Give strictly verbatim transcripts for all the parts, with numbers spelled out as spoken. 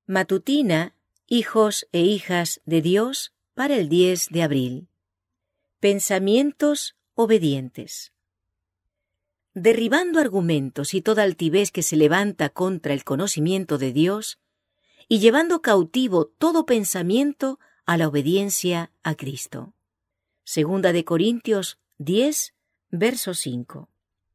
Matutina, hijos e hijas de Dios, para el diez de abril. Pensamientos obedientes. Derribando argumentos y toda altivez que se levanta contra el conocimiento de Dios, y llevando cautivo todo pensamiento a la obediencia a Cristo. Segunda de Corintios diez, verso cinco.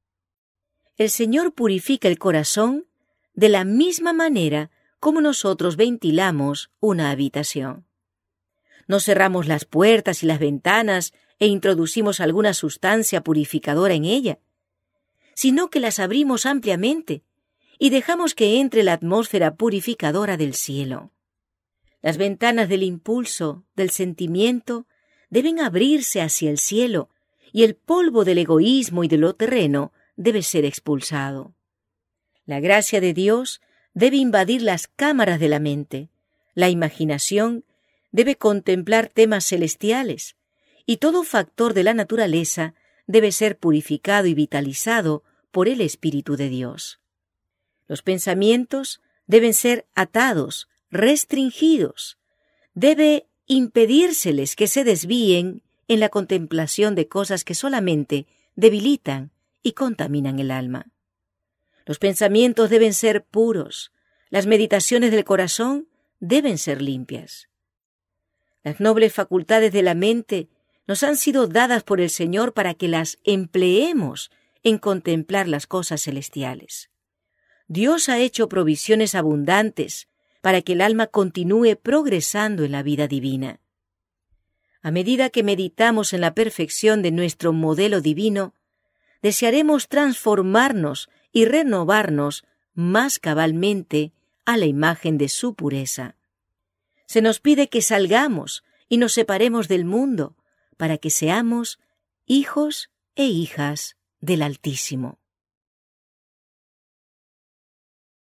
El Señor purifica el corazón de la misma manera como nosotros ventilamos una habitación. No cerramos las puertas y las ventanas e introducimos alguna sustancia purificadora en ella, sino que las abrimos ampliamente y dejamos que entre la atmósfera purificadora del cielo. Las ventanas del impulso, del sentimiento, deben abrirse hacia el cielo y el polvo del egoísmo y de lo terreno debe ser expulsado. La gracia de Dios debe invadir las cámaras de la mente. La imaginación debe contemplar temas celestiales y todo factor de la naturaleza debe ser purificado y vitalizado por el Espíritu de Dios. Los pensamientos deben ser atados, restringidos. Debe impedírseles que se desvíen en la contemplación de cosas que solamente debilitan y contaminan el alma. Los pensamientos deben ser puros, las meditaciones del corazón deben ser limpias. Las nobles facultades de la mente nos han sido dadas por el Señor para que las empleemos en contemplar las cosas celestiales. Dios ha hecho provisiones abundantes para que el alma continúe progresando en la vida divina. A medida que meditamos en la perfección de nuestro modelo divino, desearemos transformarnos y renovarnos más cabalmente a la imagen de su pureza. Se nos pide que salgamos y nos separemos del mundo para que seamos hijos e hijas del Altísimo.